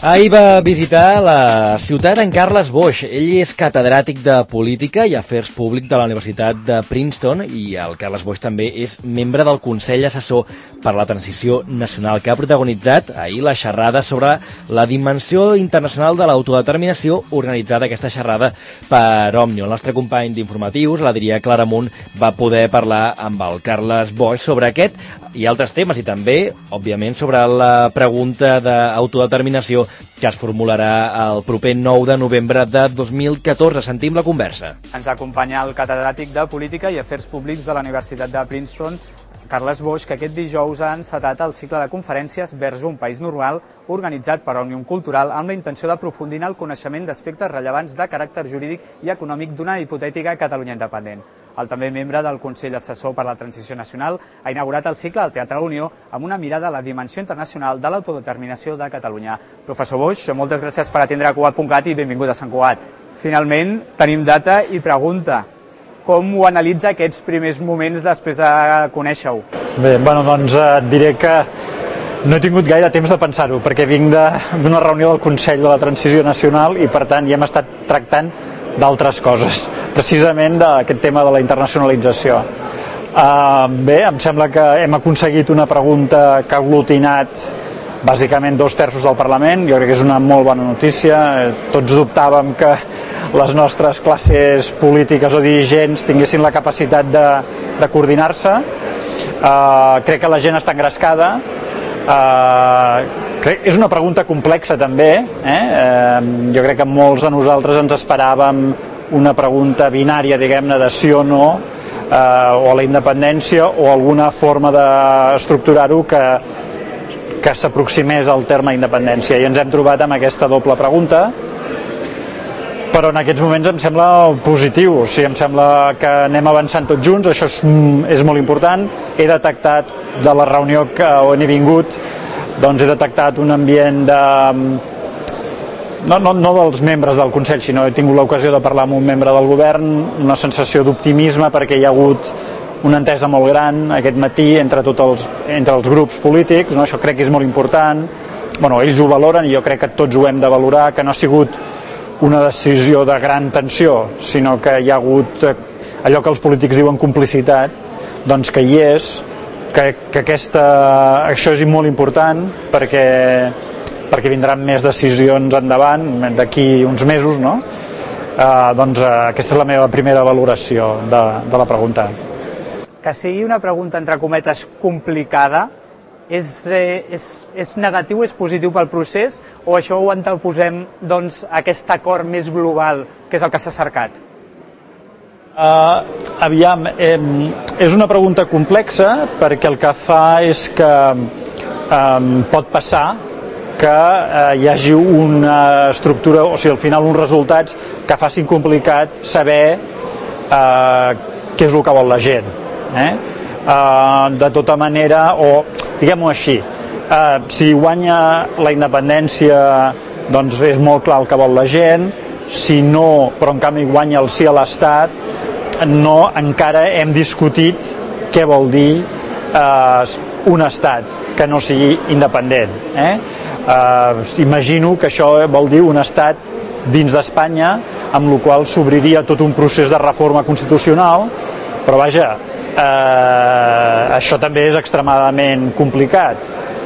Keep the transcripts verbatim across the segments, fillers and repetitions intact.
Ahir va visitar la ciutat en Carles Boix. Ell és catedràtic de Política i Afers Públics de la Universitat de Princeton i el Carles Boix també és membre del Consell Assessor per la Transició Nacional, que ha protagonitzat ahir la xerrada sobre la dimensió internacional de l'autodeterminació, organitzada aquesta xerrada per Òmnium. El nostre company d'informatius, l'Adrià Claramunt, va poder parlar amb el Carles Boix sobre aquest i altres temes i també, òbviament, sobre la pregunta d'autodeterminació que es formularà el proper nou de novembre de dos mil catorze. Sentim la conversa. Ens acompanya el catedràtic de Política i Afers Públics de la Universitat de Princeton, Carles Boix, que aquest dijous ha encetat el cicle de conferències Vers un país normal, organitzat per Òmnium Cultural amb la intenció d'aprofundir en el coneixement d'aspectes rellevants de caràcter jurídic i econòmic d'una hipotètica Catalunya independent. El també membre del Consell Assessor per la Transició Nacional ha inaugurat el cicle al Teatre Unió amb una mirada a la dimensió internacional de l'autodeterminació de Catalunya. Professor Boix, moltes gràcies per atendre Cugat punt cat i benvingut a Sant Cugat. Finalment, tenim data i pregunta. Com ho analitza aquests primers moments després de conèixer-ho? Bé, bueno, doncs et diré que no he tingut gaire temps de pensar-ho, perquè vinc d'una reunió del Consell de la Transició Nacional i, per tant, ja hem estat tractant d'altres coses, precisament d'aquest tema de la internacionalització. Uh, bé, em sembla que hem aconseguit una pregunta que ha aglutinat bàsicament dos terços del Parlament. Jo crec que és una molt bona notícia. Tots dubtàvem que les nostres classes polítiques o dirigents tinguessin la capacitat de, de coordinar-se. Uh, crec que la gent està engrescada. Uh, crec, és una pregunta complexa també. Eh? Uh, jo crec que molts de nosaltres ens esperàvem una pregunta binària, diguem-ne, de sí o no, uh, o a la independència, o alguna forma d'estructurar-ho que que s'aproximés al terme independència, i ens hem trobat amb aquesta doble pregunta, però en aquests moments em sembla positiu, o sigui, em sembla que anem avançant tots junts, això és, és molt important. He detectat de la reunió que on he vingut, doncs he detectat un ambient de... No, no, no dels membres del Consell, sinó he tingut l'ocasió de parlar amb un membre del govern, una sensació d'optimisme perquè hi ha hagut una entesa molt gran aquest matí entre tots els, entre els grups polítics, no? Això crec que és molt important. Bueno, ells ho valoren i jo crec que tots ho hem de valorar, que no ha sigut una decisió de gran tensió, sinó que hi ha hagut allò que els polítics diuen complicitat, doncs que hi és, que, que aquesta, això és molt important perquè, perquè vindran més decisions endavant, d'aquí uns mesos, no? Eh, doncs eh, aquesta és la meva primera valoració de, de la pregunta. Que sigui una pregunta, entre cometes, complicada, és, eh, és, és negatiu, és positiu pel procés, o això ho anteposem, doncs, a aquest acord més global, que és el que s'ha cercat? Uh, aviam, eh, és una pregunta complexa perquè el que fa és que eh, pot passar que eh, hi hagi una estructura, o sigui, al final uns resultats que facin complicat saber eh, què és el que vol la gent. Eh? Uh, de tota manera, o diguem-ho així, uh, si guanya la independència, doncs és molt clar el que vol la gent. Si no, però en canvi guanya el sí a l'Estat, no, encara hem discutit què vol dir uh, un Estat que no sigui independent. Eh? Uh, imagino que això vol dir un Estat dins d'Espanya, amb la qual s'obriria tot un procés de reforma constitucional, però vaja, Uh, això també és extremadament complicat.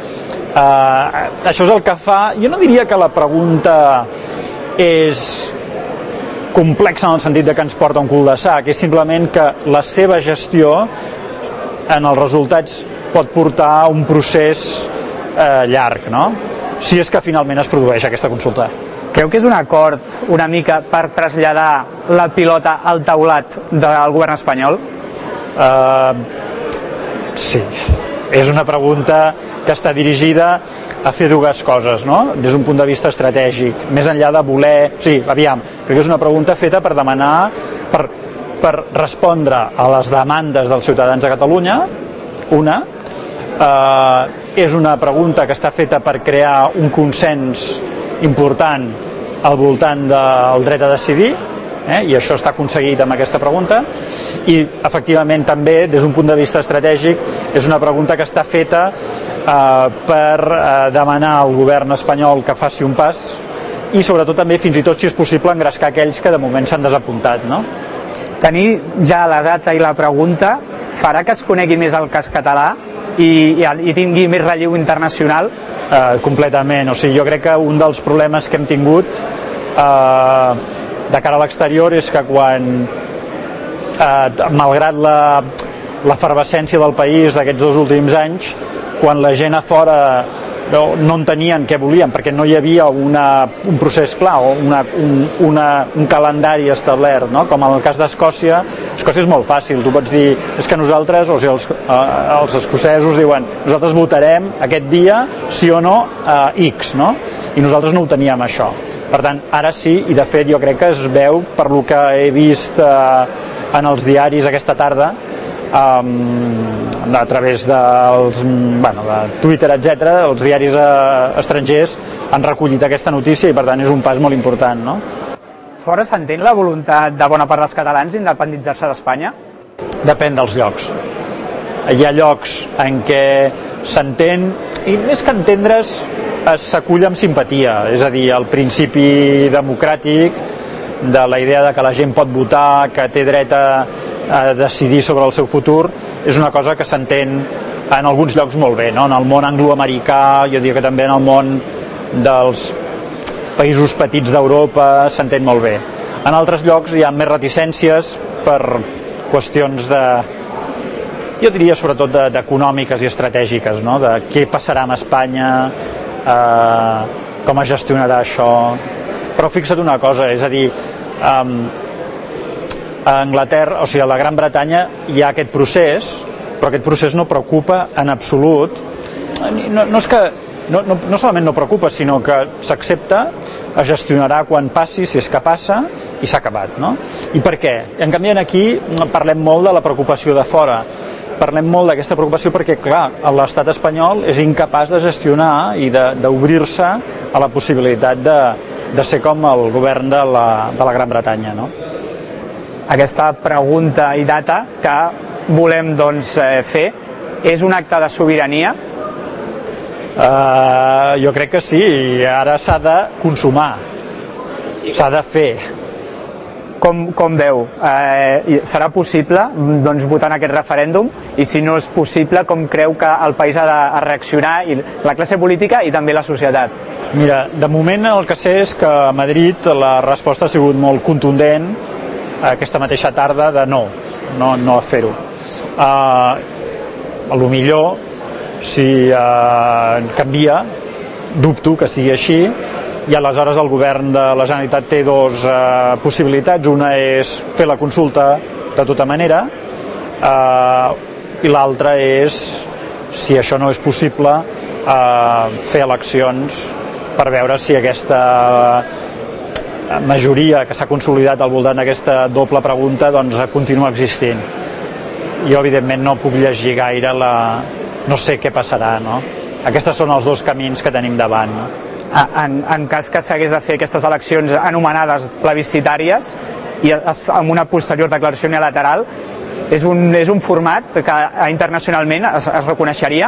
Uh, això és el que fa... Jo no diria que la pregunta és complexa en el sentit de que ens porta un cul de sac, és simplement que la seva gestió en els resultats pot portar un procés uh, llarg, no? Si és que finalment es produeix aquesta consulta. Creu que és un acord una mica per traslladar la pilota al taulat del govern espanyol? Uh, sí, és una pregunta que està dirigida a fer dues coses, no? Des d'un punt de vista estratègic, més enllà de voler... Sí, aviam, crec que és una pregunta feta per demanar, per, per respondre a les demandes dels ciutadans de Catalunya, una. Uh, és una pregunta que està feta per crear un consens important al voltant del dret a decidir, Eh? i això està aconseguit amb aquesta pregunta, i efectivament també des d'un punt de vista estratègic és una pregunta que està feta eh, per eh, demanar al govern espanyol que faci un pas i sobretot també fins i tot si és possible engrescar aquells que de moment s'han desapuntat, no? Tenir ja la data i la pregunta farà que es conegui més el cas català i, i, i tingui més relleu internacional? Eh, completament, o sigui, jo crec que un dels problemes que hem tingut eh, de cara a l'exterior és que quan eh, malgrat la l'efervescència del país d'aquests dos últims anys, quan la gent a fora no, no entenien què volien perquè no hi havia una, un procés clar o una, un, una, un calendari establert, no? Com en el cas d'Escòcia. Escòcia és molt fàcil, tu pots dir és que nosaltres, o sigui, els, eh, els escocesos diuen nosaltres votarem aquest dia sí o no a X, no? I nosaltres no ho teníem això. Per tant, ara sí, i de fet jo crec que es veu per lo que he vist eh, en els diaris aquesta tarda, Um, a través dels, bueno, de Twitter, etcètera, els diaris eh, estrangers han recollit aquesta notícia i per tant és un pas molt important, no? Fora s'entén la voluntat de bona part dels catalans d'independitzar-se d'Espanya? Depèn dels llocs. Hi ha llocs en què s'entén, i més que entendre's, s'acull amb simpatia, és a dir, el principi democràtic de la idea de que la gent pot votar, que té dret a a decidir sobre el seu futur, és una cosa que s'entén en alguns llocs molt bé, no? En el món angloamericà, jo diria que també en el món dels països petits d'Europa s'entén molt bé. En altres llocs hi ha més reticències per qüestions de, jo diria sobretot d'econòmiques i estratègiques, no? De què passarà amb Espanya, eh, com es gestionarà això. Però fixa't una cosa, és a dir, eh, a Anglaterra, o sigui, a la Gran Bretanya hi ha aquest procés, però aquest procés no preocupa en absolut. No, no és que no, no, no solament no preocupa, sinó que s'accepta, es gestionarà quan passi, si és que passa, i s'ha acabat, no? I per què? En canvi, aquí parlem molt de la preocupació de fora. Parlem molt d'aquesta preocupació perquè, clar, l'estat espanyol és incapaç de gestionar i d'obrir-se a la possibilitat de, de ser com el govern de la, de la Gran Bretanya, no? Aquesta pregunta i data que volem doncs, fer és un acte de sobirania? Uh, jo crec que sí, ara s'ha de consumar, s'ha de fer. Com, com veu? Eh, serà possible doncs, votar en aquest referèndum? I si no és possible, com creu que el país ha de reaccionar, i la classe política i també la societat? Mira, de moment el que sé és que a Madrid la resposta ha sigut molt contundent aquesta mateixa tarda de no, no, no a fer-ho. Uh, a lo millor, si uh, canvia, dubto que sigui així, i aleshores el govern de la Generalitat té dues uh, possibilitats. Una és fer la consulta de tota manera, uh, i l'altra és, si això no és possible, uh, fer eleccions per veure si aquesta uh, majoria que s'ha consolidat al voltant d'aquesta doble pregunta doncs continua existint. Jo evidentment no puc llegir gaire la... no sé què passarà, no? Aquests són els dos camins que tenim davant, no? En, en cas que s'hagués de fer aquestes eleccions anomenades plebiscitàries i amb una posterior declaració unilateral, és un, és un format que internacionalment es, es reconeixeria?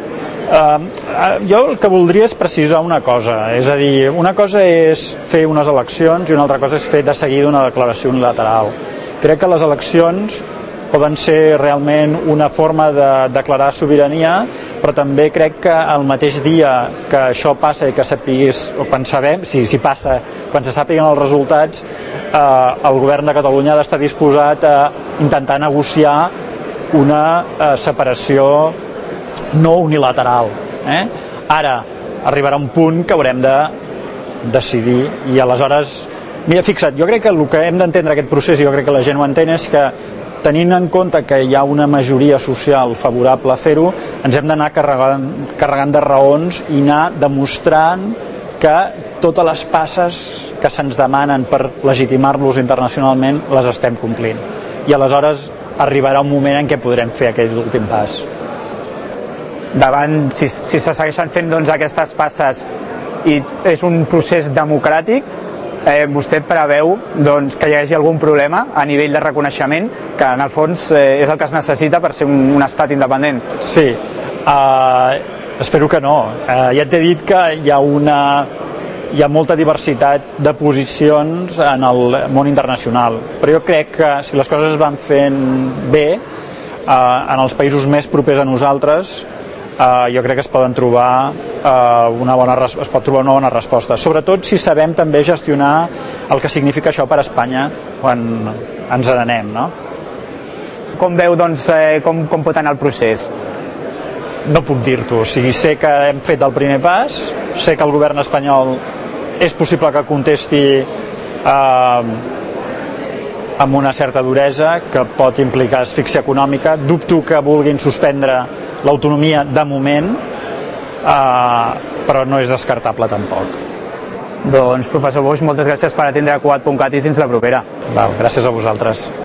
Uh, jo el que voldria és precisar una cosa, és a dir, una cosa és fer unes eleccions i una altra cosa és fer de seguida una declaració unilateral. Crec que les eleccions poden ser realment una forma de declarar sobirania, però també crec que el mateix dia que això passa i que sapiguis, o quan sabem, si, si passa, quan se sàpiguen els resultats, eh, el govern de Catalunya ha d'estar disposat a intentar negociar una eh, separació no unilateral. Eh? Ara arribarà un punt que haurem de decidir i aleshores, mira, fixa't, jo crec que el que hem d'entendre aquest procés, i jo crec que la gent ho entén, és que tenint en compte que hi ha una majoria social favorable a fer-ho, ens hem d'anar carregant, carregant de raons i anar demostrant que totes les passes que se'ns demanen per legitimar-los internacionalment les estem complint. I aleshores arribarà un moment en què podrem fer aquell últim pas. Davant, si, si se segueixen fent doncs, aquestes passes i és un procés democràtic, eh, vostè preveu doncs, que hi hagi algun problema a nivell de reconeixement, que en el fons eh, és el que es necessita per ser un, un estat independent? Sí, uh, Espero que no. Eh, ja t'he dit que hi ha una hi ha molta diversitat de posicions en el món internacional, però jo crec que si les coses es van fent bé eh, en els països més propers a nosaltres, eh, jo crec que es poden trobar eh, una bona, es pot trobar una bona resposta, sobretot si sabem també gestionar el que significa això per a Espanya quan ens n'anem, no? Com veu, doncs, eh, com, com pot anar el procés? No puc dir-t'ho, o sigui, sé que hem fet el primer pas, sé que el govern espanyol és possible que contesti eh, amb una certa duresa, que pot implicar asfíxia econòmica. Dubto que vulguin suspendre l'autonomia de moment, eh, però no és descartable tampoc. Doncs, professor Boix, moltes gràcies per atendre a Cugat punt cat i fins la propera. Val, gràcies a vosaltres.